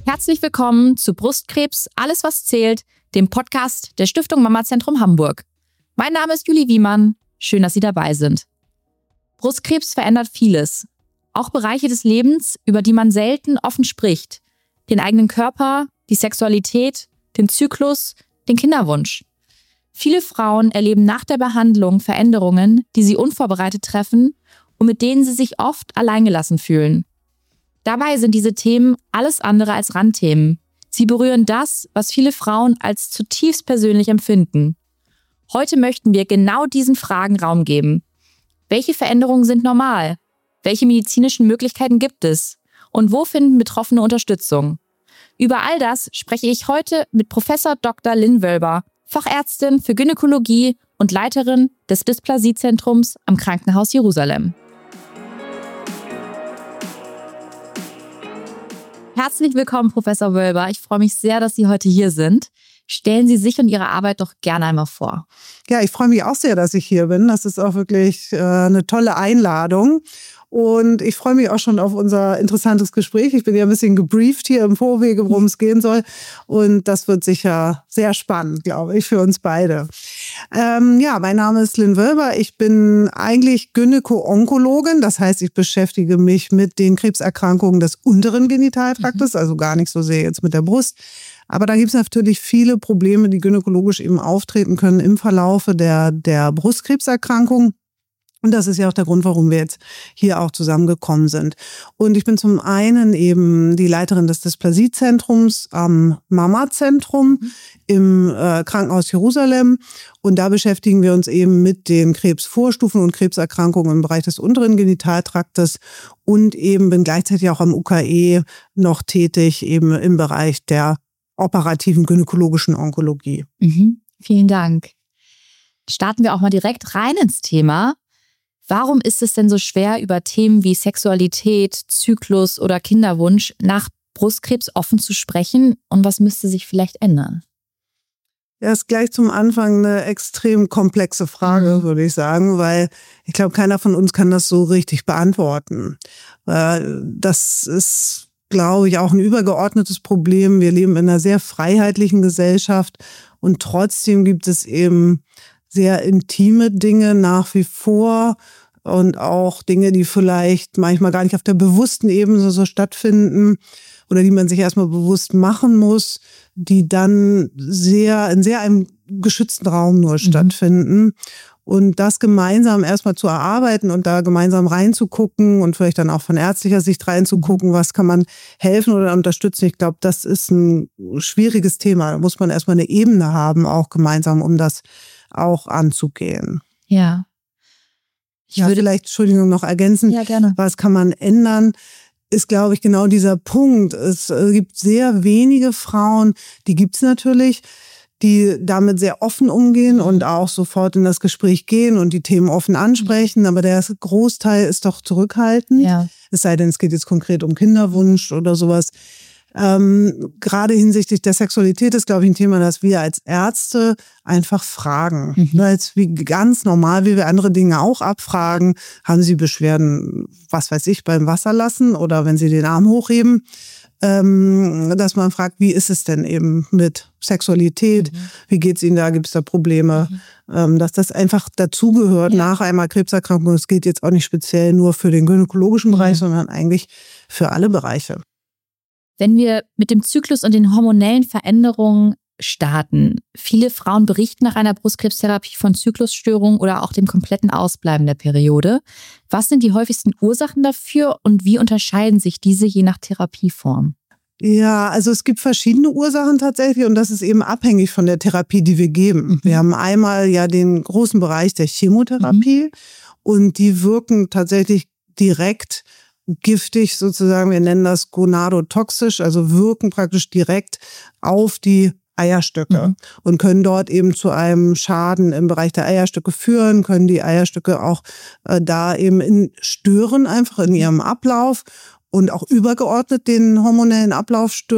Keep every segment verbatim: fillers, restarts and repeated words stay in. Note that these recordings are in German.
Herzlich willkommen zu Brustkrebs, alles was zählt, dem Podcast der Stiftung Mamazentrum Hamburg. Mein Name ist Julie Wiemann, schön, dass Sie dabei sind. Brustkrebs verändert vieles, auch Bereiche des Lebens, über die man selten offen spricht. Den eigenen Körper, die Sexualität, den Zyklus, den Kinderwunsch. Viele Frauen erleben nach der Behandlung Veränderungen, die sie unvorbereitet treffen und mit denen sie sich oft alleingelassen fühlen. Dabei sind diese Themen alles andere als Randthemen. Sie berühren das, was viele Frauen als zutiefst persönlich empfinden. Heute möchten wir genau diesen Fragen Raum geben. Welche Veränderungen sind normal? Welche medizinischen Möglichkeiten gibt es? Und wo finden Betroffene Unterstützung? Über all das spreche ich heute mit Professor Doktor Lynn Wölber, Fachärztin für Gynäkologie und Leiterin des Dysplasie-Zentrums am Krankenhaus Jerusalem. Herzlich willkommen, Professor Wölber. Ich freue mich sehr, dass Sie heute hier sind. Stellen Sie sich und Ihre Arbeit doch gerne einmal vor. Ja, ich freue mich auch sehr, dass ich hier bin. Das ist auch wirklich äh, eine tolle Einladung. Und ich freue mich auch schon auf unser interessantes Gespräch. Ich bin ja ein bisschen gebrieft hier im Vorwege, worum es gehen soll. Und das wird sicher sehr spannend, glaube ich, für uns beide. Ähm, ja, mein Name ist Lynn Wölber. Ich bin eigentlich Gynäko-Onkologin. Das heißt, ich beschäftige mich mit den Krebserkrankungen des unteren Genitaltraktes, mhm. also gar nicht so sehr jetzt mit der Brust. Aber da gibt es natürlich viele Probleme, die gynäkologisch eben auftreten können im Verlaufe der, der Brustkrebserkrankung. Und das ist ja auch der Grund, warum wir jetzt hier auch zusammengekommen sind. Und ich bin zum einen eben die Leiterin des Dysplasie-Zentrums am Mamazentrum mhm. im äh, Krankenhaus Jerusalem. Und da beschäftigen wir uns eben mit den Krebsvorstufen und Krebserkrankungen im Bereich des unteren Genitaltraktes und eben bin gleichzeitig auch am U K E noch tätig, eben im Bereich der operativen gynäkologischen Onkologie. Mhm. Vielen Dank. Starten wir auch mal direkt rein ins Thema. Warum ist es denn so schwer, über Themen wie Sexualität, Zyklus oder Kinderwunsch nach Brustkrebs offen zu sprechen? Und was müsste sich vielleicht ändern? Ja, ist gleich zum Anfang eine extrem komplexe Frage, mhm. würde ich sagen, weil ich glaube, keiner von uns kann das so richtig beantworten. Das ist, glaube ich, auch ein übergeordnetes Problem. Wir leben in einer sehr freiheitlichen Gesellschaft und trotzdem gibt es eben sehr intime Dinge nach wie vor und auch Dinge, die vielleicht manchmal gar nicht auf der bewussten Ebene so stattfinden oder die man sich erstmal bewusst machen muss, die dann sehr in sehr einem geschützten Raum nur mhm. stattfinden. Und das gemeinsam erstmal zu erarbeiten und da gemeinsam reinzugucken und vielleicht dann auch von ärztlicher Sicht reinzugucken, was kann man helfen oder unterstützen. Ich glaube, das ist ein schwieriges Thema. Da muss man erstmal eine Ebene haben, auch gemeinsam, um das auch anzugehen. Ja. Ich ja, würde vielleicht, Entschuldigung, noch ergänzen. Ja, gerne. Was kann man ändern? Ist, glaube ich, genau dieser Punkt. Es gibt sehr wenige Frauen, die gibt es natürlich, die damit sehr offen umgehen und auch sofort in das Gespräch gehen und die Themen offen ansprechen. Aber der Großteil ist doch zurückhaltend. Ja. Es sei denn, es geht jetzt konkret um Kinderwunsch oder sowas. Ähm, gerade hinsichtlich der Sexualität ist, glaube ich, ein Thema, das wir als Ärzte einfach fragen. Mhm. Als wie ganz normal, wie wir andere Dinge auch abfragen. Haben Sie Beschwerden, was weiß ich, beim Wasserlassen oder wenn Sie den Arm hochheben? Ähm, dass man fragt, wie ist es denn eben mit Sexualität? Mhm. Wie geht's Ihnen da? Gibt es da Probleme? Mhm. Ähm, dass das einfach dazugehört ja. nach einer Krebserkrankung. Es geht jetzt auch nicht speziell nur für den gynäkologischen Bereich, mhm. sondern eigentlich für alle Bereiche. Wenn wir mit dem Zyklus und den hormonellen Veränderungen starten, viele Frauen berichten nach einer Brustkrebstherapie von Zyklusstörungen oder auch dem kompletten Ausbleiben der Periode. Was sind die häufigsten Ursachen dafür und wie unterscheiden sich diese je nach Therapieform? Ja, also es gibt verschiedene Ursachen tatsächlich und das ist eben abhängig von der Therapie, die wir geben. Mhm. Wir haben einmal ja den großen Bereich der Chemotherapie mhm. und die wirken tatsächlich direkt giftig sozusagen, wir nennen das gonadotoxisch, also wirken praktisch direkt auf die Eierstöcke mhm. und können dort eben zu einem Schaden im Bereich der Eierstöcke führen, können die Eierstöcke auch äh, da eben in, stören, einfach in ihrem Ablauf und auch übergeordnet den hormonellen Ablauf stören.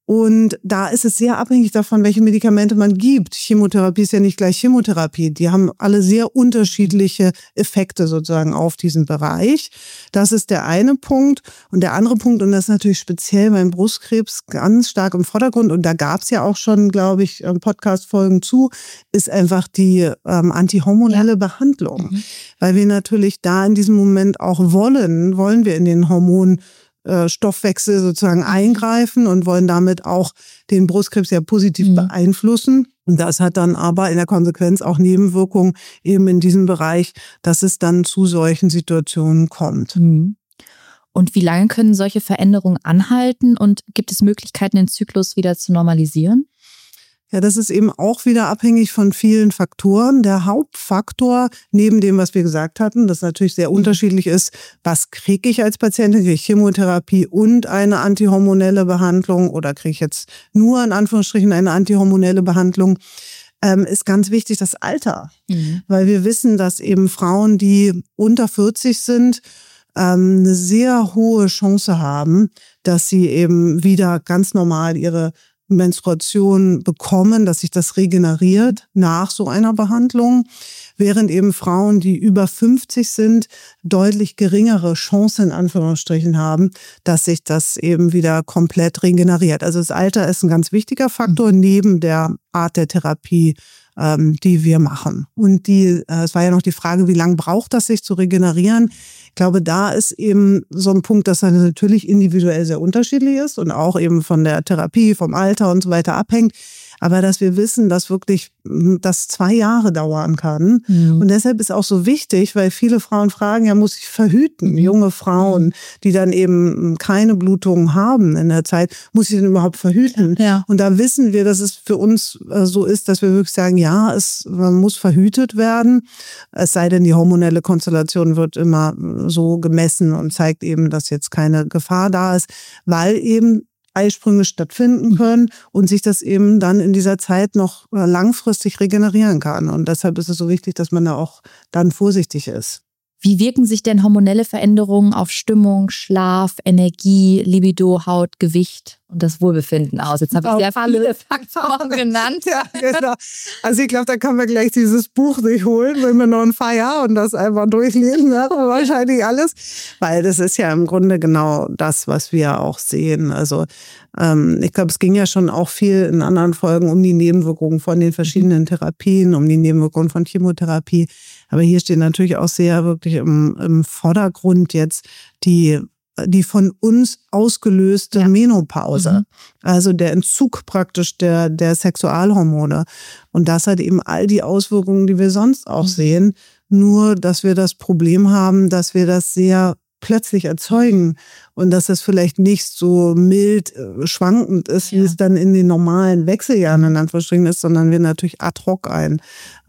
Und da ist es sehr abhängig davon, welche Medikamente man gibt. Chemotherapie ist ja nicht gleich Chemotherapie. Die haben alle sehr unterschiedliche Effekte sozusagen auf diesen Bereich. Das ist der eine Punkt. Und der andere Punkt, und das ist natürlich speziell beim Brustkrebs ganz stark im Vordergrund, und da gab es ja auch schon, glaube ich, Podcast-Folgen zu, ist einfach die ähm, antihormonelle ja. Behandlung. Mhm. Weil wir natürlich da in diesem Moment auch wollen, wollen wir in den Hormon Stoffwechsel sozusagen eingreifen und wollen damit auch den Brustkrebs ja positiv mhm. beeinflussen. Und das hat dann aber in der Konsequenz auch Nebenwirkungen eben in diesem Bereich, dass es dann zu solchen Situationen kommt. Mhm. Und wie lange können solche Veränderungen anhalten und gibt es Möglichkeiten, den Zyklus wieder zu normalisieren? Ja, das ist eben auch wieder abhängig von vielen Faktoren. Der Hauptfaktor, neben dem, was wir gesagt hatten, das natürlich sehr unterschiedlich ist, was kriege ich als Patientin? Kriege ich Chemotherapie und eine antihormonelle Behandlung oder kriege ich jetzt nur in Anführungsstrichen eine antihormonelle Behandlung? Ähm, ist ganz wichtig das Alter. Mhm. Weil wir wissen, dass eben Frauen, die unter vierzig sind, ähm, eine sehr hohe Chance haben, dass sie eben wieder ganz normal ihre Menstruation bekommen, dass sich das regeneriert nach so einer Behandlung, während eben Frauen, die über fünfzig sind, deutlich geringere Chancen in Anführungsstrichen haben, dass sich das eben wieder komplett regeneriert. Also das Alter ist ein ganz wichtiger Faktor neben der Art der Therapie, ähm, die wir machen. Und die, äh, es war ja noch die Frage, wie lange braucht das, sich zu regenerieren? Ich glaube, da ist eben so ein Punkt, dass das natürlich individuell sehr unterschiedlich ist und auch eben von der Therapie, vom Alter und so weiter abhängt. Aber dass wir wissen, dass wirklich das zwei Jahre dauern kann. Mhm. Und deshalb ist auch so wichtig, weil viele Frauen fragen, ja, muss ich verhüten? Junge Frauen, die dann eben keine Blutungen haben in der Zeit, muss ich denn überhaupt verhüten? Ja. Und da wissen wir, dass es für uns so ist, dass wir wirklich sagen, ja, es man muss verhütet werden. Es sei denn, die hormonelle Konstellation wird immer so gemessen und zeigt eben, dass jetzt keine Gefahr da ist, weil eben Eisprünge stattfinden können und sich das eben dann in dieser Zeit noch langfristig regenerieren kann. Und deshalb ist es so wichtig, dass man da auch dann vorsichtig ist. Wie wirken sich denn hormonelle Veränderungen auf Stimmung, Schlaf, Energie, Libido, Haut, Gewicht und das Wohlbefinden aus? Jetzt habe ich sehr viele Faktoren genannt. Ja, genau. Also ich glaube, da kann man gleich dieses Buch sich holen, wenn wir noch ein Feier und das einfach durchlesen, ne? Wahrscheinlich alles. Weil das ist ja im Grunde genau das, was wir auch sehen. Also ähm, ich glaube, es ging ja schon auch viel in anderen Folgen um die Nebenwirkungen von den verschiedenen Therapien, um die Nebenwirkungen von Chemotherapie. Aber hier steht natürlich auch sehr wirklich im, im Vordergrund jetzt die die von uns ausgelöste ja. Menopause. Mhm. Also der Entzug praktisch der, der Sexualhormone. Und das hat eben all die Auswirkungen, die wir sonst auch mhm. sehen. Nur, dass wir das Problem haben, dass wir das sehr plötzlich erzeugen und dass das vielleicht nicht so mild äh, schwankend ist, ja. wie es dann in den normalen Wechseljahren in Anführungsstrichen ist, sondern wir natürlich ad hoc einen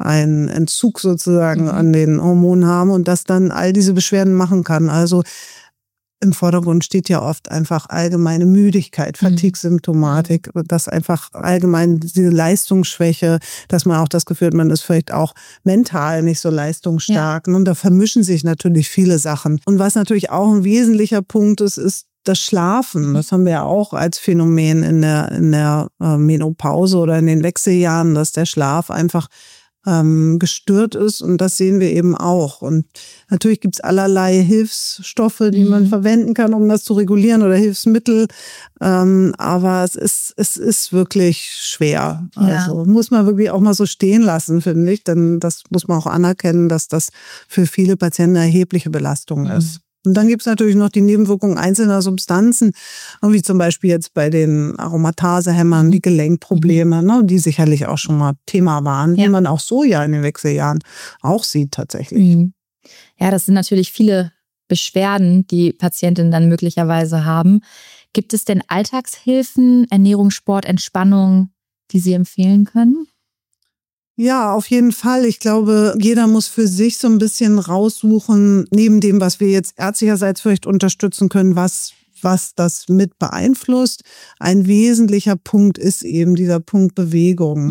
Entzug sozusagen mhm. an den Hormonen haben und das dann all diese Beschwerden machen kann. Also im Vordergrund steht ja oft einfach allgemeine Müdigkeit, Fatigue-Symptomatik, dass einfach allgemein diese Leistungsschwäche, dass man auch das Gefühl hat, man ist vielleicht auch mental nicht so leistungsstark. Ja. Und da vermischen sich natürlich viele Sachen. Und was natürlich auch ein wesentlicher Punkt ist, ist das Schlafen. Das haben wir ja auch als Phänomen in der, in der Menopause oder in den Wechseljahren, dass der Schlaf einfach Ähm, gestört ist und das sehen wir eben auch. Und natürlich gibt es allerlei Hilfsstoffe, die mhm. man verwenden kann, um das zu regulieren oder Hilfsmittel, ähm, aber es ist, es ist wirklich schwer. Ja. Also muss man wirklich auch mal so stehen lassen, finde ich, denn das muss man auch anerkennen, dass das für viele Patienten eine erhebliche Belastung mhm. ist. Und dann gibt es natürlich noch die Nebenwirkungen einzelner Substanzen, wie zum Beispiel jetzt bei den Aromatasehämmern, die Gelenkprobleme, ne, die sicherlich auch schon mal Thema waren, ja. die man auch so ja in den Wechseljahren auch sieht tatsächlich. Mhm. Ja, das sind natürlich viele Beschwerden, die Patientinnen dann möglicherweise haben. Gibt es denn Alltagshilfen, Ernährung, Sport, Entspannung, die Sie empfehlen können? Ja, auf jeden Fall. Ich glaube, jeder muss für sich so ein bisschen raussuchen, neben dem, was wir jetzt ärztlicherseits vielleicht unterstützen können, was, was das mit beeinflusst. Ein wesentlicher Punkt ist eben dieser Punkt Bewegung. Mhm.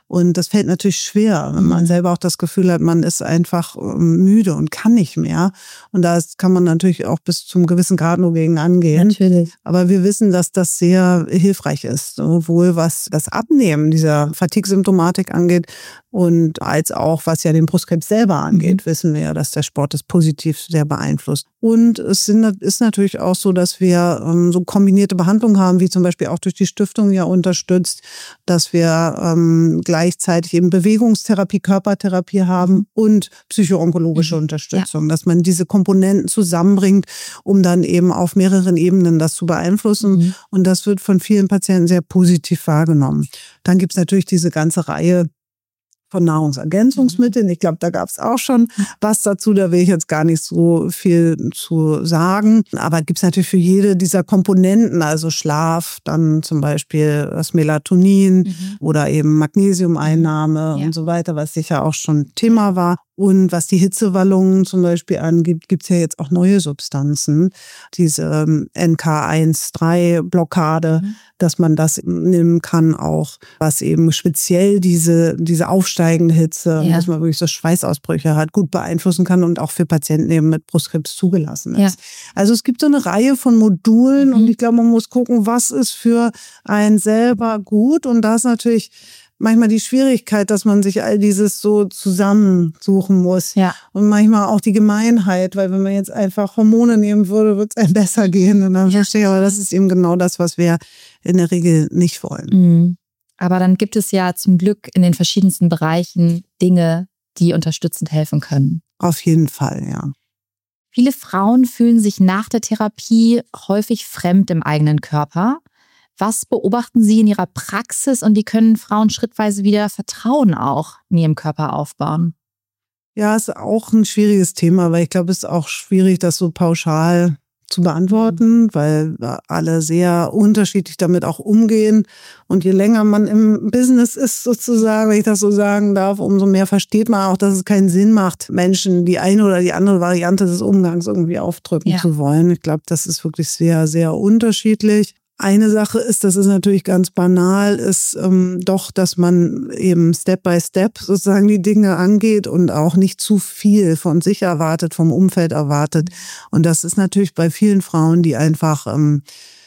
Und das fällt natürlich schwer, wenn man selber auch das Gefühl hat, man ist einfach müde und kann nicht mehr. Und da kann man natürlich auch bis zum gewissen Grad nur gegen angehen. Natürlich. Aber wir wissen, dass das sehr hilfreich ist, sowohl was das Abnehmen dieser Fatigue-Symptomatik angeht und als auch was ja den Brustkrebs selber angeht, mhm. wissen wir ja, dass der Sport das positiv sehr beeinflusst. Und es sind, ist natürlich auch so, dass wir ähm, so kombinierte Behandlungen haben, wie zum Beispiel auch durch die Stiftung ja unterstützt, dass wir ähm, gleichzeitig eben Bewegungstherapie, Körpertherapie haben und psychoonkologische mhm. Unterstützung, ja. dass man diese Komponenten zusammenbringt, um dann eben auf mehreren Ebenen das zu beeinflussen. Mhm. Und das wird von vielen Patienten sehr positiv wahrgenommen. Dann gibt es natürlich diese ganze Reihe von Nahrungsergänzungsmitteln. Ich glaube, da gab es auch schon was dazu. Da will ich jetzt gar nicht so viel zu sagen. Aber gibt es natürlich für jede dieser Komponenten, also Schlaf, dann zum Beispiel das Melatonin mhm. oder eben Magnesiumeinnahme ja. und so weiter, was sicher auch schon Thema war. Und was die Hitzewallungen zum Beispiel angeht, gibt es ja jetzt auch neue Substanzen. Diese N K eins drei Blockade, mhm. dass man das nehmen kann auch, was eben speziell diese, diese aufsteigende Hitze, ja. dass man wirklich so Schweißausbrüche hat, gut beeinflussen kann und auch für Patienten eben mit Brustkrebs zugelassen ist. Ja. Also es gibt so eine Reihe von Modulen mhm. und ich glaube, man muss gucken, was ist für einen selber gut. Und da ist natürlich manchmal die Schwierigkeit, dass man sich all dieses so zusammensuchen muss. Ja. Und manchmal auch die Gemeinheit, weil wenn man jetzt einfach Hormone nehmen würde, würde es einem besser gehen. Und dann ja. verstehe ich, aber das ist eben genau das, was wir in der Regel nicht wollen. Mhm. Aber dann gibt es ja zum Glück in den verschiedensten Bereichen Dinge, die unterstützend helfen können. Auf jeden Fall, ja. Viele Frauen fühlen sich nach der Therapie häufig fremd im eigenen Körper. Was beobachten Sie in Ihrer Praxis und wie können Frauen schrittweise wieder Vertrauen auch in ihrem Körper aufbauen? Ja, ist auch ein schwieriges Thema, weil ich glaube, es ist auch schwierig, das so pauschal zu beantworten, weil alle sehr unterschiedlich damit auch umgehen. Und je länger man im Business ist, sozusagen, wenn ich das so sagen darf, umso mehr versteht man auch, dass es keinen Sinn macht, Menschen die eine oder die andere Variante des Umgangs irgendwie aufdrücken ja. zu wollen. Ich glaube, das ist wirklich sehr, sehr unterschiedlich. Eine Sache ist, das ist natürlich ganz banal, ist ähm, doch, dass man eben Step by Step sozusagen die Dinge angeht und auch nicht zu viel von sich erwartet, vom Umfeld erwartet. Und das ist natürlich bei vielen Frauen, die einfach ähm,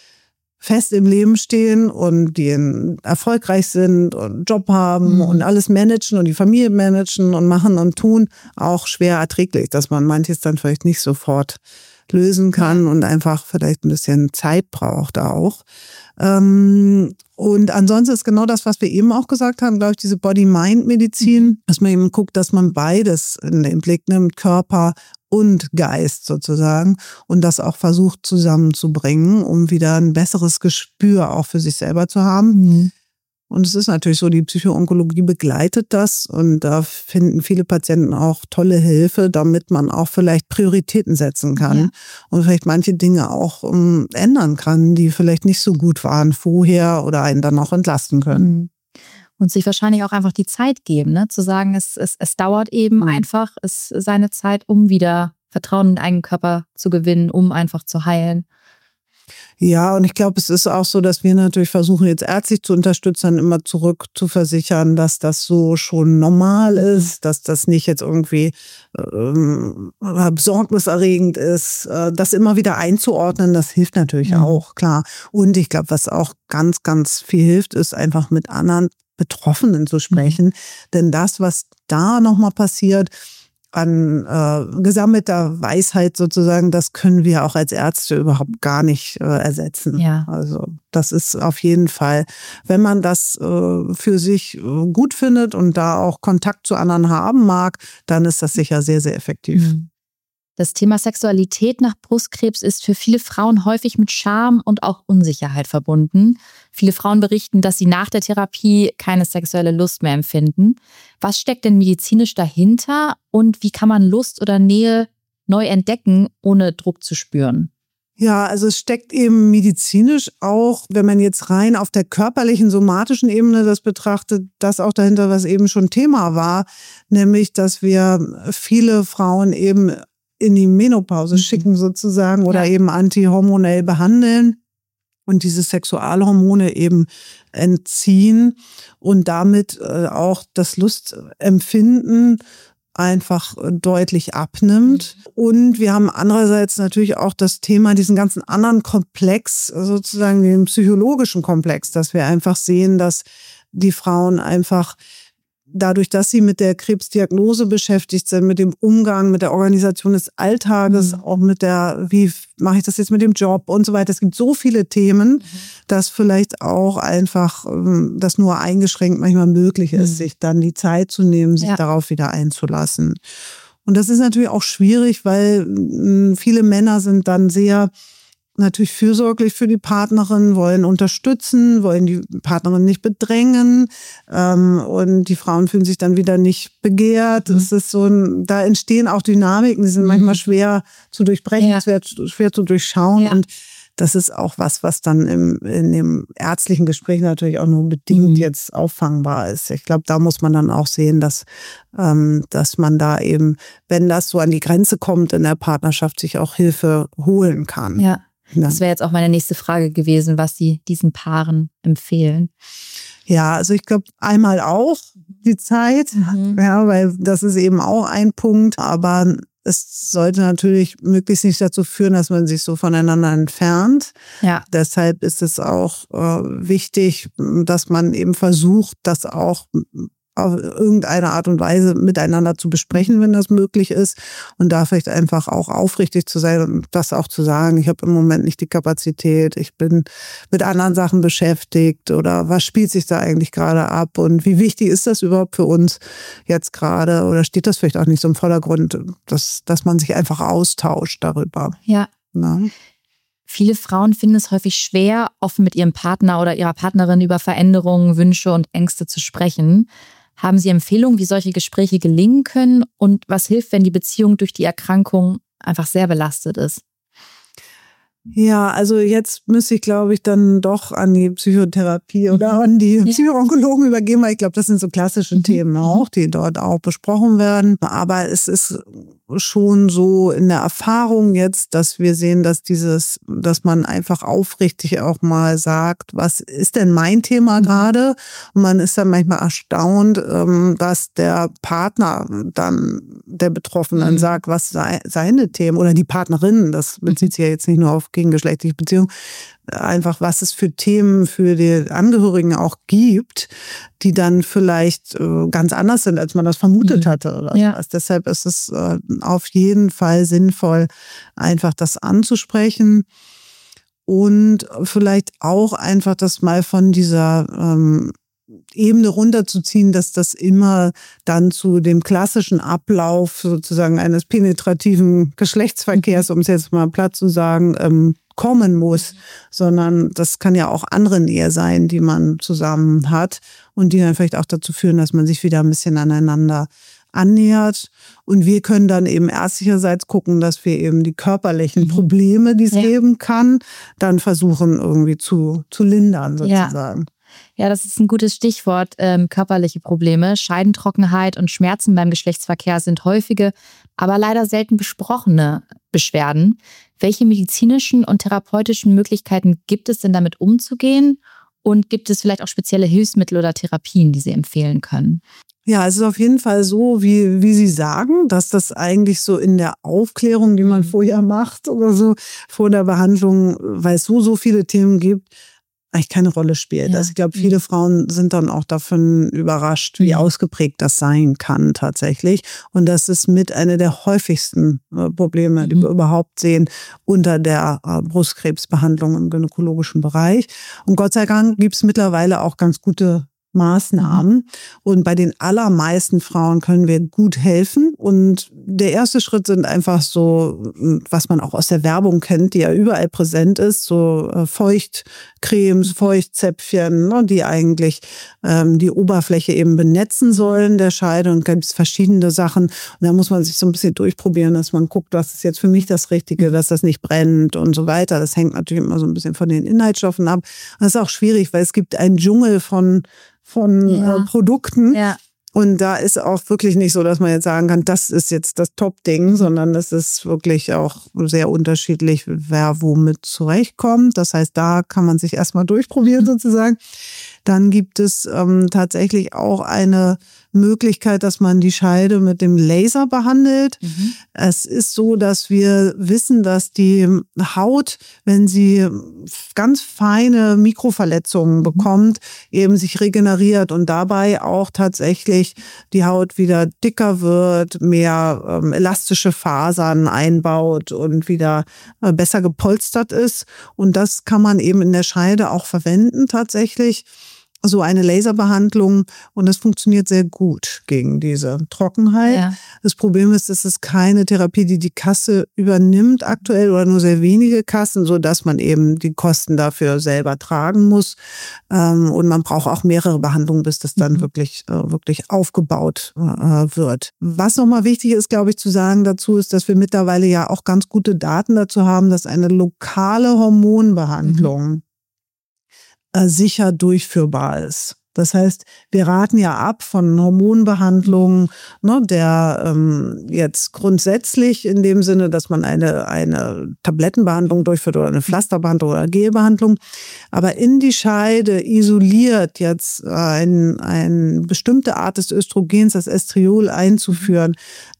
fest im Leben stehen und die erfolgreich sind und einen Job haben mhm. und alles managen und die Familie managen und machen und tun, auch schwer erträglich, dass man manches dann vielleicht nicht sofort lösen kann und einfach vielleicht ein bisschen Zeit braucht auch. Und ansonsten ist genau das, was wir eben auch gesagt haben, glaube ich, diese Body-Mind-Medizin, dass man eben guckt, dass man beides in den Blick nimmt, Körper und Geist sozusagen, und das auch versucht zusammenzubringen, um wieder ein besseres Gespür auch für sich selber zu haben. Mhm. Und es ist natürlich so, die Psychoonkologie begleitet das und da finden viele Patienten auch tolle Hilfe, damit man auch vielleicht Prioritäten setzen kann ja. und vielleicht manche Dinge auch um, ändern kann, die vielleicht nicht so gut waren vorher oder einen dann auch entlasten können. Und sich wahrscheinlich auch einfach die Zeit geben, ne? Zu sagen, es, es, es dauert eben mhm. einfach es, seine Zeit, um wieder Vertrauen in den eigenen Körper zu gewinnen, um einfach zu heilen. Ja, und ich glaube, es ist auch so, dass wir natürlich versuchen, jetzt ärztlich zu unterstützen, immer zurück zu versichern, dass das so schon normal ist, dass das nicht jetzt irgendwie ähm, besorgniserregend ist. Äh, das immer wieder einzuordnen, das hilft natürlich mhm. auch, klar. Und ich glaube, was auch ganz, ganz viel hilft, ist einfach mit anderen Betroffenen zu sprechen. Mhm. Denn das, was da nochmal passiert, an äh, gesammelter Weisheit sozusagen, das können wir auch als Ärzte überhaupt gar nicht äh, ersetzen. Ja. Also das ist auf jeden Fall, wenn man das äh, für sich äh, gut findet und da auch Kontakt zu anderen haben mag, dann ist das sicher sehr, sehr effektiv. Mhm. Das Thema Sexualität nach Brustkrebs ist für viele Frauen häufig mit Scham und auch Unsicherheit verbunden. Viele Frauen berichten, dass sie nach der Therapie keine sexuelle Lust mehr empfinden. Was steckt denn medizinisch dahinter und wie kann man Lust oder Nähe neu entdecken, ohne Druck zu spüren? Ja, also es steckt eben medizinisch auch, wenn man jetzt rein auf der körperlichen, somatischen Ebene das betrachtet, das auch dahinter, was eben schon Thema war, nämlich, dass wir viele Frauen eben in die Menopause mhm. schicken sozusagen oder ja. eben antihormonell behandeln. und diese Sexualhormone eben entziehen und damit auch das Lustempfinden einfach deutlich abnimmt. Und wir haben andererseits natürlich auch das Thema, diesen ganzen anderen Komplex, sozusagen den psychologischen Komplex, dass wir einfach sehen, dass die Frauen einfach dadurch, dass sie mit der Krebsdiagnose beschäftigt sind, mit dem Umgang, mit der Organisation des Alltages, mhm. auch mit der, wie mache ich das jetzt mit dem Job und so weiter. Es gibt so viele Themen, mhm. dass vielleicht auch einfach das nur eingeschränkt manchmal möglich ist, mhm. sich dann die Zeit zu nehmen, sich ja. darauf wieder einzulassen. Und das ist natürlich auch schwierig, weil viele Männer sind dann sehr natürlich fürsorglich für die Partnerin, wollen unterstützen, wollen die Partnerin nicht bedrängen, ähm, und die Frauen fühlen sich dann wieder nicht begehrt. Mhm. Es ist so ein, da entstehen auch Dynamiken, die sind mhm. manchmal schwer zu durchbrechen, ja. schwer, schwer zu durchschauen. Ja. Und das ist auch was, was dann im, in dem ärztlichen Gespräch natürlich auch nur bedingt mhm. jetzt auffangbar ist. Ich glaube, da muss man dann auch sehen, dass, ähm, dass man da eben, wenn das so an die Grenze kommt in der Partnerschaft, sich auch Hilfe holen kann. Ja. Das wäre jetzt auch meine nächste Frage gewesen, was Sie diesen Paaren empfehlen. Ja, also ich glaube einmal auch die Zeit, mhm. ja, weil das ist eben auch ein Punkt, aber es sollte natürlich möglichst nicht dazu führen, dass man sich so voneinander entfernt. Ja. Deshalb ist es auch äh, wichtig, dass man eben versucht, das auch auf irgendeine Art und Weise miteinander zu besprechen, wenn das möglich ist, und da vielleicht einfach auch aufrichtig zu sein und das auch zu sagen, ich habe im Moment nicht die Kapazität, ich bin mit anderen Sachen beschäftigt, oder was spielt sich da eigentlich gerade ab und wie wichtig ist das überhaupt für uns jetzt gerade, oder steht das vielleicht auch nicht so im Vordergrund, dass, dass man sich einfach austauscht darüber. Ja. Na? Viele Frauen finden es häufig schwer, offen mit ihrem Partner oder ihrer Partnerin über Veränderungen, Wünsche und Ängste zu sprechen. Haben Sie Empfehlungen, wie solche Gespräche gelingen können, und was hilft, wenn die Beziehung durch die Erkrankung einfach sehr belastet ist? Ja, also jetzt müsste ich, glaube ich, dann doch an die Psychotherapie oder an die ja. Psychoonkologen übergeben, weil ich glaube, das sind so klassische mhm. Themen auch, die dort auch besprochen werden. Aber es ist schon so in der Erfahrung jetzt, dass wir sehen, dass dieses, dass man einfach aufrichtig auch mal sagt, was ist denn mein Thema gerade? Und man ist dann manchmal erstaunt, dass der Partner dann der Betroffenen mhm. sagt, was sei, seine Themen, oder die Partnerin, das bezieht sich ja jetzt nicht nur auf gegengeschlechtliche Beziehungen, einfach was es für Themen für die Angehörigen auch gibt, die dann vielleicht äh, ganz anders sind, als man das vermutet mhm. hatte. Oder ja. was. Deshalb ist es äh, auf jeden Fall sinnvoll, einfach das anzusprechen und vielleicht auch einfach das mal von dieser ähm, Ebene runterzuziehen, dass das immer dann zu dem klassischen Ablauf sozusagen eines penetrativen Geschlechtsverkehrs, um es jetzt mal platt zu sagen, ähm, kommen muss, sondern das kann ja auch andere Nähe sein, die man zusammen hat und die dann vielleicht auch dazu führen, dass man sich wieder ein bisschen aneinander annähert. Und wir können dann eben ärztlicherseits gucken, dass wir eben die körperlichen Probleme, die es ja. geben kann, dann versuchen irgendwie zu, zu lindern sozusagen. Ja. Ja, das ist ein gutes Stichwort, ähm, körperliche Probleme. Scheidentrockenheit und Schmerzen beim Geschlechtsverkehr sind häufige, aber leider selten besprochene Beschwerden. Welche medizinischen und therapeutischen Möglichkeiten gibt es denn, damit umzugehen? Und gibt es vielleicht auch spezielle Hilfsmittel oder Therapien, die Sie empfehlen können? Ja, es ist auf jeden Fall so, wie, wie Sie sagen, dass das eigentlich so in der Aufklärung, die man vorher macht oder so, vor der Behandlung, weil es so, so viele Themen gibt, eigentlich keine Rolle spielt. Ja. Also ich glaube, viele Frauen sind dann auch davon überrascht, wie ausgeprägt das sein kann tatsächlich. Und das ist mit einer der häufigsten Probleme, die wir mhm. überhaupt sehen unter der Brustkrebsbehandlung im gynäkologischen Bereich. Und Gott sei Dank gibt es mittlerweile auch ganz gute Maßnahmen. Mhm. Und bei den allermeisten Frauen können wir gut helfen. Und der erste Schritt sind einfach so, was man auch aus der Werbung kennt, die ja überall präsent ist, so Feuchtcremes, Feuchtzäpfchen, ne, die eigentlich ähm, die Oberfläche eben benetzen sollen der Scheide. Und gibt es verschiedene Sachen. Und da muss man sich so ein bisschen durchprobieren, dass man guckt, was ist jetzt für mich das Richtige, dass das nicht brennt und so weiter. Das hängt natürlich immer so ein bisschen von den Inhaltsstoffen ab. Und das ist auch schwierig, weil es gibt einen Dschungel von von ja. äh, Produkten. Ja. Und da ist auch wirklich nicht so, dass man jetzt sagen kann, das ist jetzt das Top-Ding, sondern es ist wirklich auch sehr unterschiedlich, wer womit zurechtkommt. Das heißt, da kann man sich erstmal durchprobieren sozusagen. Dann gibt es ähm, tatsächlich auch eine Möglichkeit, dass man die Scheide mit dem Laser behandelt. Mhm. Es ist so, dass wir wissen, dass die Haut, wenn sie ganz feine Mikroverletzungen mhm. bekommt, eben sich regeneriert und dabei auch tatsächlich die Haut wieder dicker wird, mehr ähm, elastische Fasern einbaut und wieder äh, besser gepolstert ist. Und das kann man eben in der Scheide auch verwenden tatsächlich. So eine Laserbehandlung, und das funktioniert sehr gut gegen diese Trockenheit. Ja. Das Problem ist, es ist keine Therapie, die die Kasse übernimmt aktuell oder nur sehr wenige Kassen, so dass man eben die Kosten dafür selber tragen muss. Und man braucht auch mehrere Behandlungen, bis das dann mhm. wirklich, wirklich aufgebaut wird. Was nochmal wichtig ist, glaube ich, zu sagen dazu ist, dass wir mittlerweile ja auch ganz gute Daten dazu haben, dass eine lokale Hormonbehandlung mhm. sicher durchführbar ist. Das heißt, wir raten ja ab von Hormonbehandlungen, ne, der ähm, jetzt grundsätzlich in dem Sinne, dass man eine eine Tablettenbehandlung durchführt oder eine Pflasterbehandlung oder Gelbehandlung, aber in die Scheide isoliert jetzt ein eine bestimmte Art des Östrogens, das Estriol, einzuführen.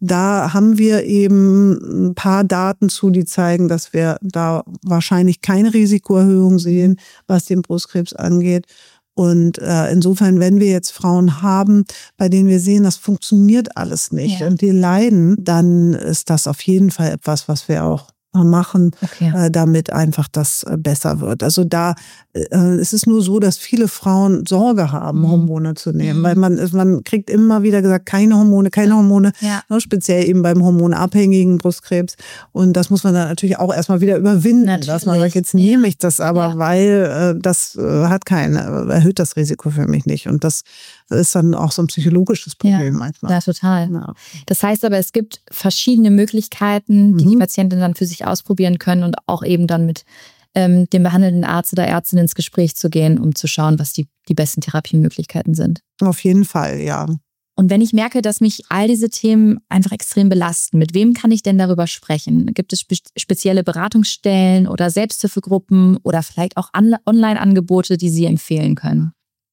Da haben wir eben ein paar Daten zu, die zeigen, dass wir da wahrscheinlich keine Risikoerhöhung sehen, was den Brustkrebs angeht. Und äh, insofern, wenn wir jetzt Frauen haben, bei denen wir sehen, das funktioniert alles nicht ja. und die leiden, dann ist das auf jeden Fall etwas, was wir auch machen, okay. äh, damit einfach das äh, besser wird. Also da äh, es ist nur so, dass viele Frauen Sorge haben, mhm. Hormone zu nehmen, mhm. weil man man kriegt immer wieder gesagt, keine Hormone, keine Hormone, ja. ne, speziell eben beim hormonabhängigen Brustkrebs. Und das muss man dann natürlich auch erstmal wieder überwinden, natürlich. Dass man sagt, jetzt nehme ich das aber, ja. weil äh, das äh, hat keine, erhöht das Risiko für mich nicht. Und das ist dann auch so ein psychologisches Problem ja. manchmal. Ja, total. Ja. Das heißt aber, es gibt verschiedene Möglichkeiten, die mhm. die Patienten dann für sich ausprobieren können und auch eben dann mit ähm, dem behandelnden Arzt oder Ärztin ins Gespräch zu gehen, um zu schauen, was die, die besten Therapiemöglichkeiten sind. Auf jeden Fall, ja. Und wenn ich merke, dass mich all diese Themen einfach extrem belasten, mit wem kann ich denn darüber sprechen? Gibt es spe- spezielle Beratungsstellen oder Selbsthilfegruppen oder vielleicht auch An- Online-Angebote, die Sie empfehlen können?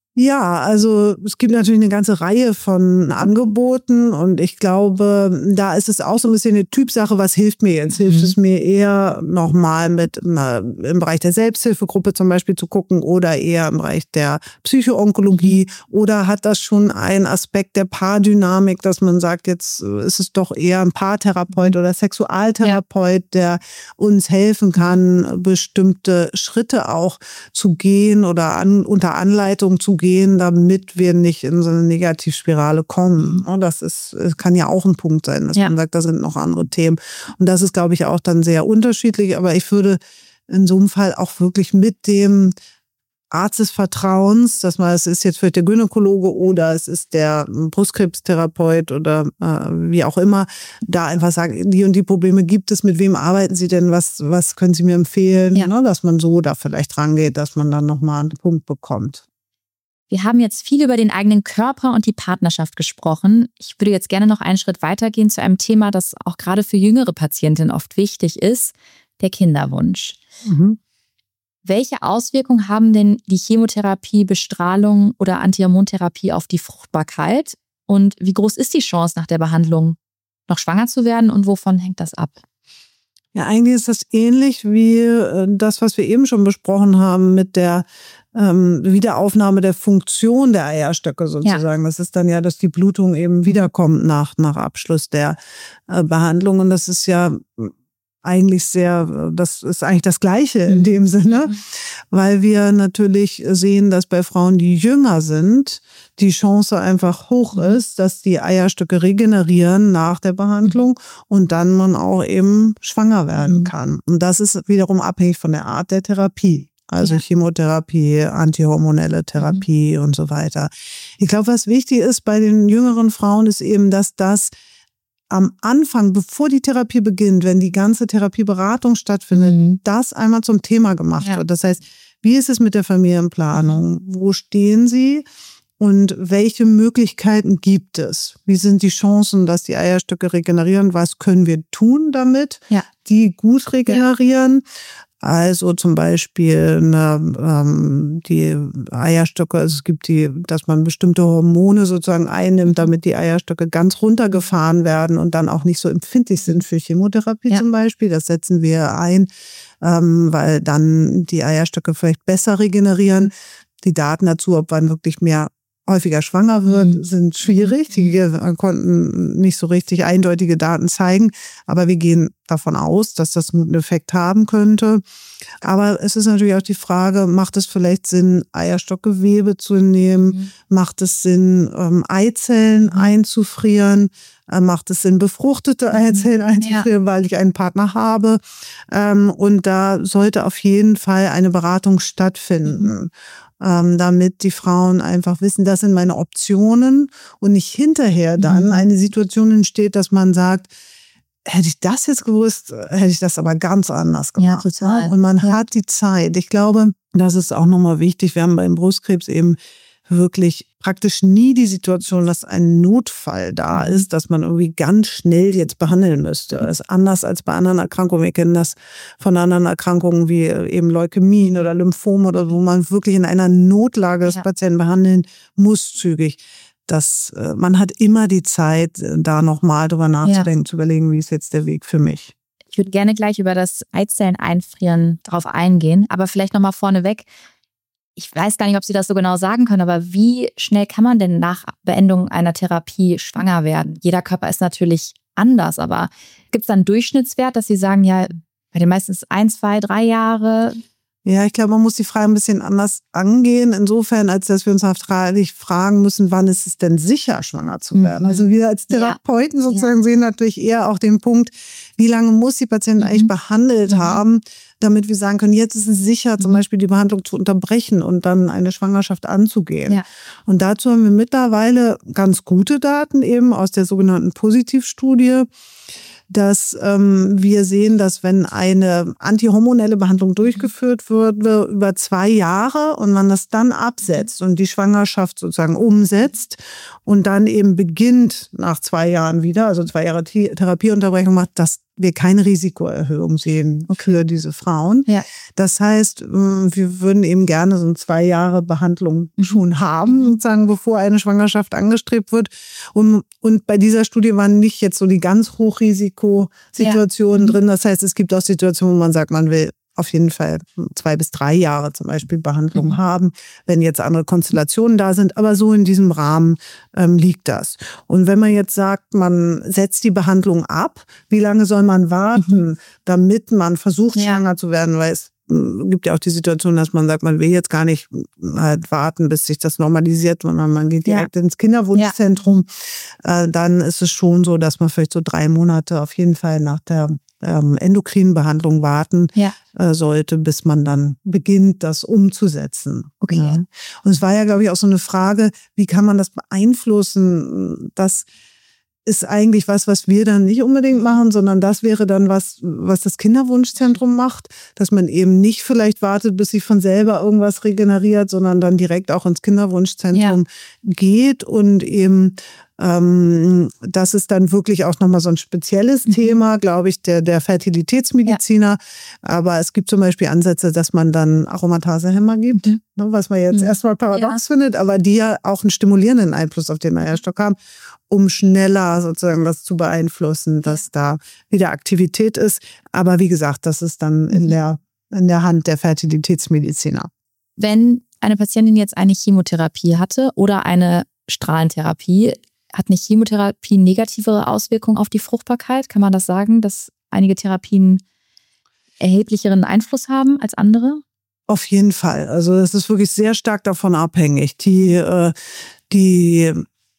Ja, also es gibt natürlich eine ganze Reihe von Angeboten und ich glaube, da ist es auch so ein bisschen eine Typsache, was hilft mir jetzt? Hilft mhm. es mir eher nochmal mit na, im Bereich der Selbsthilfegruppe zum Beispiel zu gucken oder eher im Bereich der Psychoonkologie oder hat das schon einen Aspekt der Paardynamik, dass man sagt, jetzt ist es doch eher ein Paartherapeut oder Sexualtherapeut, ja. der uns helfen kann, bestimmte Schritte auch zu gehen oder an, unter Anleitung zu gehen, damit wir nicht in so eine Negativspirale kommen. Das ist, das kann ja auch ein Punkt sein, dass ja. man sagt, da sind noch andere Themen. Und das ist, glaube ich, auch dann sehr unterschiedlich. Aber ich würde in so einem Fall auch wirklich mit dem Arzt des Vertrauens, dass man, es ist jetzt vielleicht der Gynäkologe oder es ist der Brustkrebstherapeut oder äh, wie auch immer, da einfach sagen, die und die Probleme gibt es, mit wem arbeiten Sie denn, was, was können Sie mir empfehlen, ja. ne, dass man so da vielleicht rangeht, dass man dann nochmal einen Punkt bekommt. Wir haben jetzt viel über den eigenen Körper und die Partnerschaft gesprochen. Ich würde jetzt gerne noch einen Schritt weitergehen zu einem Thema, das auch gerade für jüngere Patientinnen oft wichtig ist, der Kinderwunsch. Mhm. Welche Auswirkungen haben denn die Chemotherapie, Bestrahlung oder Antihormontherapie auf die Fruchtbarkeit? Und wie groß ist die Chance nach der Behandlung, noch schwanger zu werden und wovon hängt das ab? Ja, eigentlich ist das ähnlich wie das, was wir eben schon besprochen haben mit der ähm, Wiederaufnahme der Funktion der Eierstöcke sozusagen. Ja. Das ist dann ja, dass die Blutung eben wiederkommt nach, nach Abschluss der äh, Behandlung. Und das ist ja eigentlich sehr, das ist eigentlich das Gleiche in dem Sinne, weil wir natürlich sehen, dass bei Frauen, die jünger sind, die Chance einfach hoch ist, dass die Eierstöcke regenerieren nach der Behandlung und dann man auch eben schwanger werden kann. Und das ist wiederum abhängig von der Art der Therapie. Also ja. Chemotherapie, antihormonelle Therapie mhm. und so weiter. Ich glaube, was wichtig ist bei den jüngeren Frauen, ist eben, dass das am Anfang, bevor die Therapie beginnt, wenn die ganze Therapieberatung stattfindet, mhm. das einmal zum Thema gemacht ja. wird. Das heißt, wie ist es mit der Familienplanung? Wo stehen Sie? und welche Möglichkeiten gibt es? Wie sind die Chancen, dass die Eierstöcke regenerieren? Was können wir tun damit, ja. die gut regenerieren? Ja. Also zum Beispiel ne, ähm, die Eierstöcke, also es gibt die, dass man bestimmte Hormone sozusagen einnimmt, damit die Eierstöcke ganz runtergefahren werden und dann auch nicht so empfindlich sind für Chemotherapie ja. zum Beispiel. Das setzen wir ein, ähm, weil dann die Eierstöcke vielleicht besser regenerieren. Die Daten dazu, ob man wirklich mehr häufiger schwanger wird, sind schwierig. Die konnten nicht so richtig eindeutige Daten zeigen, aber wir gehen davon aus, dass das einen Effekt haben könnte. Aber es ist natürlich auch die Frage, macht es vielleicht Sinn, Eierstockgewebe zu nehmen? Mhm. Macht es Sinn, ähm, Eizellen mhm. einzufrieren? Äh, macht es Sinn, befruchtete Eizellen einzufrieren, ja. weil ich einen Partner habe? Ähm, und da sollte auf jeden Fall eine Beratung stattfinden. Mhm. damit die Frauen einfach wissen, das sind meine Optionen und nicht hinterher dann mhm. eine Situation entsteht, dass man sagt, hätte ich das jetzt gewusst, hätte ich das aber ganz anders gemacht. Ja, total. Und man ja. hat die Zeit. Ich glaube, das ist auch nochmal wichtig. Wir haben beim Brustkrebs eben wirklich praktisch nie die Situation, dass ein Notfall da ist, dass man irgendwie ganz schnell jetzt behandeln müsste. Das ist anders als bei anderen Erkrankungen. Wir kennen das von anderen Erkrankungen wie eben Leukämien oder Lymphom oder so, wo man wirklich in einer Notlage das ja. Patienten behandeln muss zügig. Das, man hat immer die Zeit, da nochmal drüber nachzudenken, ja. zu überlegen, wie ist jetzt der Weg für mich. Ich würde gerne gleich über das Eizellen einfrieren drauf eingehen, aber vielleicht nochmal vorneweg. Ich weiß gar nicht, ob Sie das so genau sagen können, aber wie schnell kann man denn nach Beendigung einer Therapie schwanger werden? Jeder Körper ist natürlich anders, aber gibt es da einen Durchschnittswert, dass Sie sagen, ja, bei den meisten ist es ein, zwei, drei Jahre? Ja, ich glaube, man muss die Frage ein bisschen anders angehen, insofern, als dass wir uns natürlich fragen müssen, wann ist es denn sicher, schwanger zu werden? Mhm. Also wir als Therapeuten ja. sozusagen ja. sehen natürlich eher auch den Punkt, wie lange muss die Patientin mhm. eigentlich behandelt mhm. haben, damit wir sagen können, jetzt ist es sicher, zum Beispiel die Behandlung zu unterbrechen und dann eine Schwangerschaft anzugehen. Ja. Und dazu haben wir mittlerweile ganz gute Daten eben aus der sogenannten Positivstudie, dass ähm, wir sehen, dass wenn eine antihormonelle Behandlung durchgeführt wird über zwei Jahre und man das dann absetzt und die Schwangerschaft sozusagen umsetzt und dann eben beginnt nach zwei Jahren wieder, also zwei Jahre Therapieunterbrechung macht, dass wir keine Risikoerhöhung sehen für diese Frauen. Ja. Das heißt, wir würden eben gerne so eine zwei Jahre Behandlung schon haben, sozusagen, bevor eine Schwangerschaft angestrebt wird. Und, und bei dieser Studie waren nicht jetzt so die ganz Hochrisikosituationen ja. drin. Das heißt, es gibt auch Situationen, wo man sagt, man will auf jeden Fall zwei bis drei Jahre zum Beispiel Behandlung mhm. haben, wenn jetzt andere Konstellationen da sind. Aber so in diesem Rahmen ähm, liegt das. Und wenn man jetzt sagt, man setzt die Behandlung ab, wie lange soll man warten, mhm. damit man versucht, ja. schwanger zu werden? Weil es gibt ja auch die Situation, dass man sagt, man will jetzt gar nicht halt warten, bis sich das normalisiert, sondern man geht direkt ja. ins Kinderwunschzentrum. Ja. Äh, dann ist es schon so, dass man vielleicht so drei Monate auf jeden Fall nach der ähm, endokrinen Behandlung warten ja. äh, sollte, bis man dann beginnt, das umzusetzen. Okay. Ja. Und es war ja, glaube ich, auch so eine Frage, wie kann man das beeinflussen, dass ist eigentlich was, was wir dann nicht unbedingt machen, sondern das wäre dann was, was das Kinderwunschzentrum macht, dass man eben nicht vielleicht wartet, bis sich von selber irgendwas regeneriert, sondern dann direkt auch ins Kinderwunschzentrum ja. geht und eben ähm, das ist dann wirklich auch nochmal so ein spezielles mhm. Thema, glaube ich, der, der Fertilitätsmediziner. Ja. Aber es gibt zum Beispiel Ansätze, dass man dann Aromatasehemmer gibt, mhm. ne, was man jetzt mhm. erstmal paradox ja. findet, aber die ja auch einen stimulierenden Einfluss auf den Eierstock haben, um schneller sozusagen das zu beeinflussen, dass ja. da wieder Aktivität ist. Aber wie gesagt, das ist dann mhm. in der, in der Hand der Fertilitätsmediziner. Wenn eine Patientin jetzt eine Chemotherapie hatte oder eine Strahlentherapie, hat eine Chemotherapie negativere Auswirkungen auf die Fruchtbarkeit? Kann man das sagen, dass einige Therapien erheblicheren Einfluss haben als andere? Auf jeden Fall. Also das ist wirklich sehr stark davon abhängig. Die, äh, die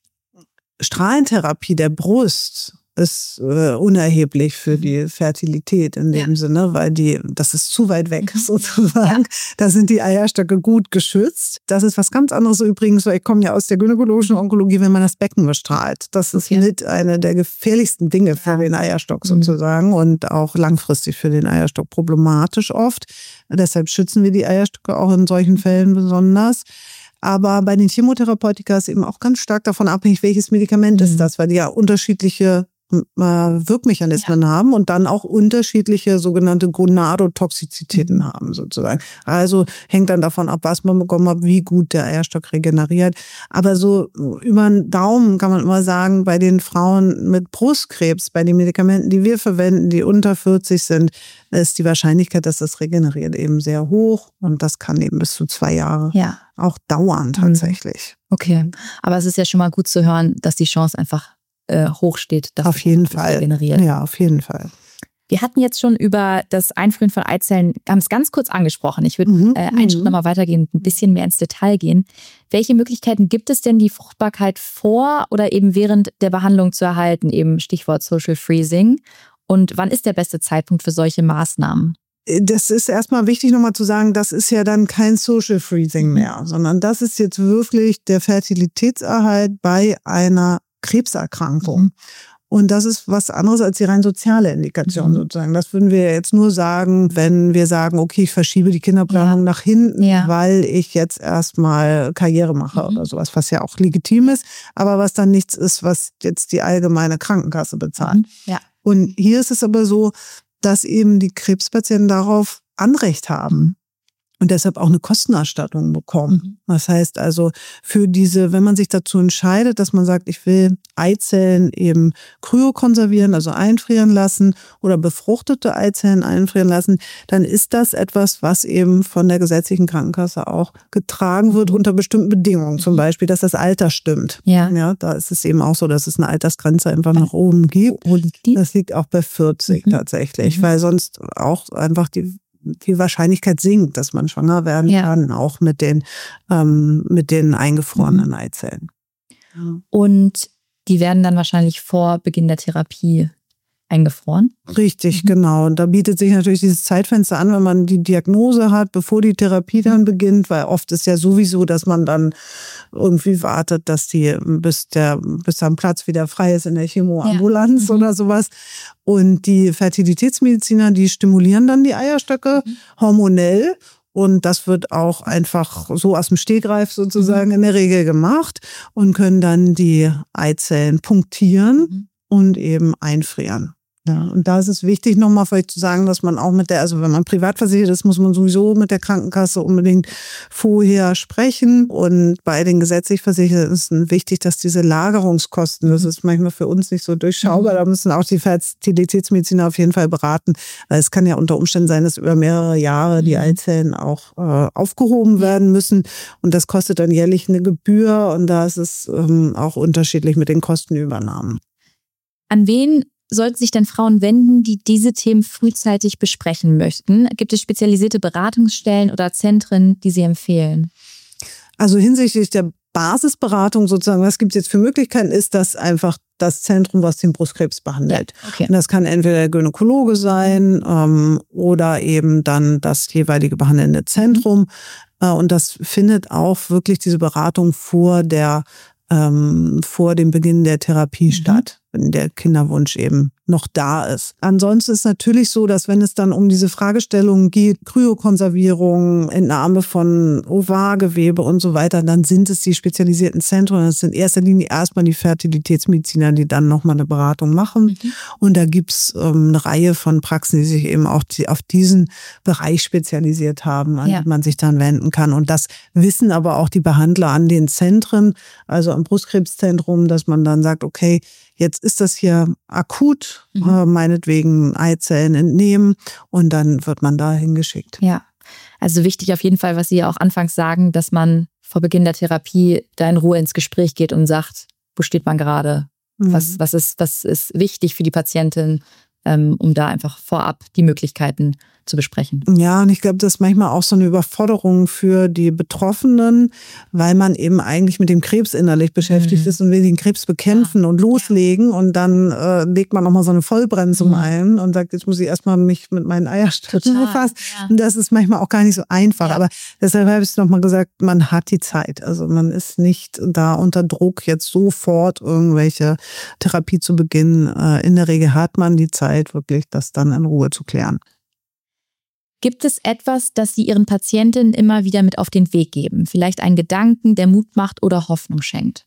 Strahlentherapie der Brust ist äh, unerheblich für die Fertilität in dem ja. Sinne, weil die, das ist zu weit weg sozusagen. Ja. Da sind die Eierstöcke gut geschützt. Das ist was ganz anderes übrigens, weil ich komme ja aus der gynäkologischen Onkologie, wenn man das Becken bestrahlt. Das ist okay. mit einer der gefährlichsten Dinge für ja. den Eierstock sozusagen mhm. und auch langfristig für den Eierstock problematisch oft. Deshalb schützen wir die Eierstöcke auch in solchen Fällen besonders. Aber bei den Chemotherapeutika ist eben auch ganz stark davon abhängig, welches Medikament mhm. ist das, weil die ja unterschiedliche Wirkmechanismen ja. haben und dann auch unterschiedliche sogenannte Gonadotoxizitäten mhm. haben sozusagen. Also hängt dann davon ab, was man bekommen hat, wie gut der Eierstock regeneriert. Aber so über den Daumen kann man immer sagen, bei den Frauen mit Brustkrebs, bei den Medikamenten, die wir verwenden, die unter vierzig sind, ist die Wahrscheinlichkeit, dass das regeneriert, eben sehr hoch und das kann eben bis zu zwei Jahre ja. auch dauern tatsächlich. Okay, aber es ist ja schon mal gut zu hören, dass die Chance einfach hoch steht, dass auf jeden Fall generiert. Ja, auf jeden Fall. Wir hatten jetzt schon über das Einfrieren von Eizellen ganz, ganz kurz angesprochen. Ich würde mhm. äh, einen mhm. Schritt nochmal weitergehen, ein bisschen mehr ins Detail gehen. Welche Möglichkeiten gibt es denn, die Fruchtbarkeit vor oder eben während der Behandlung zu erhalten? Eben Stichwort Social Freezing. Und wann ist der beste Zeitpunkt für solche Maßnahmen? Das ist erstmal wichtig nochmal zu sagen, das ist ja dann kein Social Freezing mehr, sondern das ist jetzt wirklich der Fertilitätserhalt bei einer Krebserkrankung. Mhm. Und das ist was anderes als die rein soziale Indikation mhm. sozusagen. Das würden wir jetzt nur sagen, wenn wir sagen, okay, ich verschiebe die Kinderplanung ja. nach hinten, ja. weil ich jetzt erstmal Karriere mache mhm. oder sowas, was ja auch legitim ist, aber was dann nichts ist, was jetzt die allgemeine Krankenkasse bezahlt. Mhm. Ja. Und hier ist es aber so, dass eben die Krebspatienten darauf Anrecht haben. Und deshalb auch eine Kostenerstattung bekommen. Mhm. Das heißt also, für diese, wenn man sich dazu entscheidet, dass man sagt, ich will Eizellen eben kryokonservieren, also einfrieren lassen oder befruchtete Eizellen einfrieren lassen, dann ist das etwas, was eben von der gesetzlichen Krankenkasse auch getragen wird unter bestimmten Bedingungen. Zum Beispiel, dass das Alter stimmt. Ja. Ja, da ist es eben auch so, dass es eine Altersgrenze einfach nach oben gibt. Das liegt auch bei vierzig mhm. tatsächlich, mhm. weil sonst auch einfach die die Wahrscheinlichkeit sinkt, dass man schwanger werden ja. kann, auch mit den, ähm, mit den eingefrorenen mhm. Eizellen. Ja. Und die werden dann wahrscheinlich vor Beginn der Therapie eingefroren? Richtig, mhm. genau. Und da bietet sich natürlich dieses Zeitfenster an, wenn man die Diagnose hat, bevor die Therapie dann beginnt, weil oft ist ja sowieso, dass man dann irgendwie wartet, dass die, bis der, bis dann Platz wieder frei ist in der Chemoambulanz ja. mhm. oder sowas. Und die Fertilitätsmediziner, die stimulieren dann die Eierstöcke mhm. hormonell. Und das wird auch einfach so aus dem Stegreif sozusagen mhm. in der Regel gemacht und können dann die Eizellen punktieren mhm. und eben einfrieren. Ja, und da ist es wichtig, nochmal vielleicht zu sagen, dass man auch mit der, also wenn man privat versichert ist, muss man sowieso mit der Krankenkasse unbedingt vorher sprechen. Und bei den gesetzlich Versicherten ist es wichtig, dass diese Lagerungskosten, das ist manchmal für uns nicht so durchschaubar, da müssen auch die Fertilitätsmediziner auf jeden Fall beraten, weil es kann ja unter Umständen sein, dass über mehrere Jahre die Eizellen auch äh, aufgehoben werden müssen. Und das kostet dann jährlich eine Gebühr und da ist es ähm, auch unterschiedlich mit den Kostenübernahmen. An wen sollten sich denn Frauen wenden, die diese Themen frühzeitig besprechen möchten? Gibt es spezialisierte Beratungsstellen oder Zentren, die Sie empfehlen? Also hinsichtlich der Basisberatung sozusagen, was gibt es jetzt für Möglichkeiten, ist das einfach das Zentrum, was den Brustkrebs behandelt. Ja, okay. Und das kann entweder der Gynäkologe sein ähm, oder eben dann das jeweilige behandelnde Zentrum. Mhm. Äh, und das findet auch wirklich diese Beratung vor der ähm, vor dem Beginn der Therapie mhm. statt, wenn der Kinderwunsch eben noch da ist. Ansonsten ist natürlich so, dass wenn es dann um diese Fragestellungen geht, Kryokonservierung, Entnahme von Ovargewebe und so weiter, dann sind es die spezialisierten Zentren. Das sind in erster Linie erstmal die Fertilitätsmediziner, die dann nochmal eine Beratung machen. Mhm. Und da gibt's ähm, eine Reihe von Praxen, die sich eben auch die, auf diesen Bereich spezialisiert haben, an ja. die man sich dann wenden kann. Und das wissen aber auch die Behandler an den Zentren, also am Brustkrebszentrum, dass man dann sagt, okay, jetzt ist das hier akut, mhm. äh, meinetwegen Eizellen entnehmen und dann wird man da hingeschickt. Ja, also wichtig auf jeden Fall, was Sie ja auch anfangs sagen, dass man vor Beginn der Therapie da in Ruhe ins Gespräch geht und sagt, wo steht man gerade? Mhm. Was, was, ist, was ist wichtig für die Patientin, ähm, um da einfach vorab die Möglichkeiten zu besprechen. Ja, und ich glaube, das ist manchmal auch so eine Überforderung für die Betroffenen, weil man eben eigentlich mit dem Krebs innerlich beschäftigt mhm. ist und will den Krebs bekämpfen ja. und loslegen und dann äh, legt man nochmal so eine Vollbremsung mhm. ein und sagt, jetzt muss ich erstmal mich mit meinen Eierstöcken befassen. Ja. Und das ist manchmal auch gar nicht so einfach. Ja. Aber deshalb habe ich nochmal gesagt, man hat die Zeit. Also man ist nicht da unter Druck, jetzt sofort irgendwelche Therapie zu beginnen. Äh, in der Regel hat man die Zeit, wirklich das dann in Ruhe zu klären. Gibt es etwas, das Sie Ihren Patientinnen immer wieder mit auf den Weg geben? Vielleicht einen Gedanken, der Mut macht oder Hoffnung schenkt?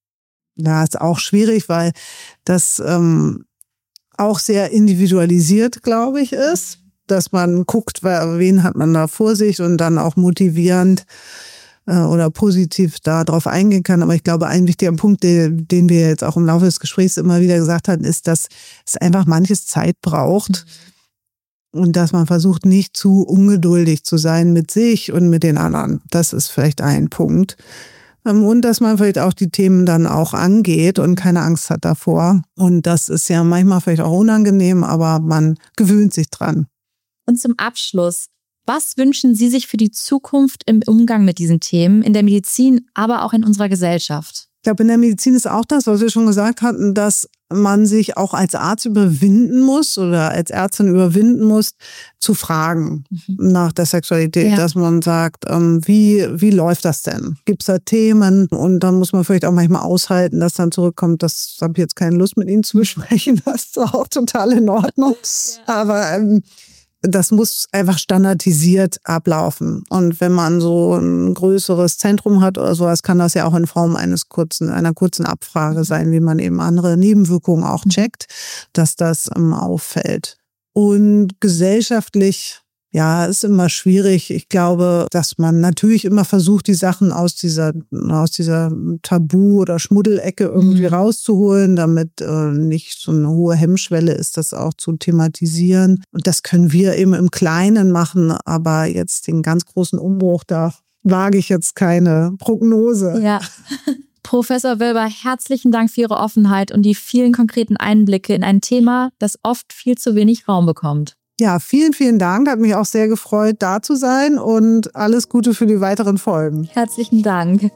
Ja, ist auch schwierig, weil das ähm, auch sehr individualisiert, glaube ich, ist. Dass man guckt, wen hat man da vor sich und dann auch motivierend äh, oder positiv darauf eingehen kann. Aber ich glaube, ein wichtiger Punkt, den, den wir jetzt auch im Laufe des Gesprächs immer wieder gesagt haben, ist, dass es einfach manches Zeit braucht. Mhm. Und dass man versucht, nicht zu ungeduldig zu sein mit sich und mit den anderen. Das ist vielleicht ein Punkt. Und dass man vielleicht auch die Themen dann auch angeht und keine Angst hat davor. Und das ist ja manchmal vielleicht auch unangenehm, aber man gewöhnt sich dran. Und zum Abschluss, was wünschen Sie sich für die Zukunft im Umgang mit diesen Themen, in der Medizin, aber auch in unserer Gesellschaft? Ich glaube, in der Medizin ist auch das, was wir schon gesagt hatten, dass man sich auch als Arzt überwinden muss oder als Ärztin überwinden muss, zu fragen mhm. nach der Sexualität. Ja. Dass man sagt, ähm, wie, wie läuft das denn? Gibt es da Themen? Und dann muss man vielleicht auch manchmal aushalten, dass dann zurückkommt, das habe ich jetzt keine Lust mit Ihnen zu besprechen. Das ist auch total in Ordnung. Ja. Aber ähm, das muss einfach standardisiert ablaufen. Und wenn man so ein größeres Zentrum hat oder sowas, kann das ja auch in Form eines kurzen, einer kurzen Abfrage sein, wie man eben andere Nebenwirkungen auch checkt, dass das ähm, auffällt. Und gesellschaftlich, ja, ist immer schwierig. Ich glaube, dass man natürlich immer versucht, die Sachen aus dieser, aus dieser Tabu- oder Schmuddelecke irgendwie mhm. rauszuholen, damit äh, nicht so eine hohe Hemmschwelle ist, das auch zu thematisieren. Und das können wir eben im Kleinen machen, aber jetzt den ganz großen Umbruch, da wage ich jetzt keine Prognose. Ja. Professor Wilber, herzlichen Dank für Ihre Offenheit und die vielen konkreten Einblicke in ein Thema, das oft viel zu wenig Raum bekommt. Ja, vielen, vielen Dank. Hat mich auch sehr gefreut, da zu sein und alles Gute für die weiteren Folgen. Herzlichen Dank.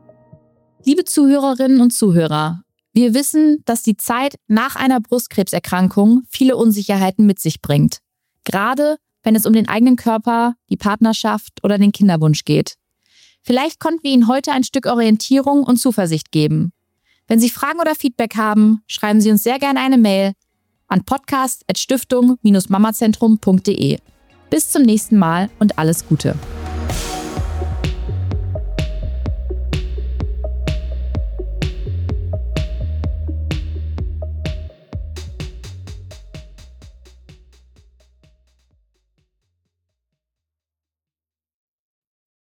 Liebe Zuhörerinnen und Zuhörer, wir wissen, dass die Zeit nach einer Brustkrebserkrankung viele Unsicherheiten mit sich bringt. Gerade wenn es um den eigenen Körper, die Partnerschaft oder den Kinderwunsch geht. Vielleicht konnten wir Ihnen heute ein Stück Orientierung und Zuversicht geben. Wenn Sie Fragen oder Feedback haben, schreiben Sie uns sehr gerne eine Mail an podcast at stiftung Bindestrich mamazentrum punkt de. Bis zum nächsten Mal und alles Gute.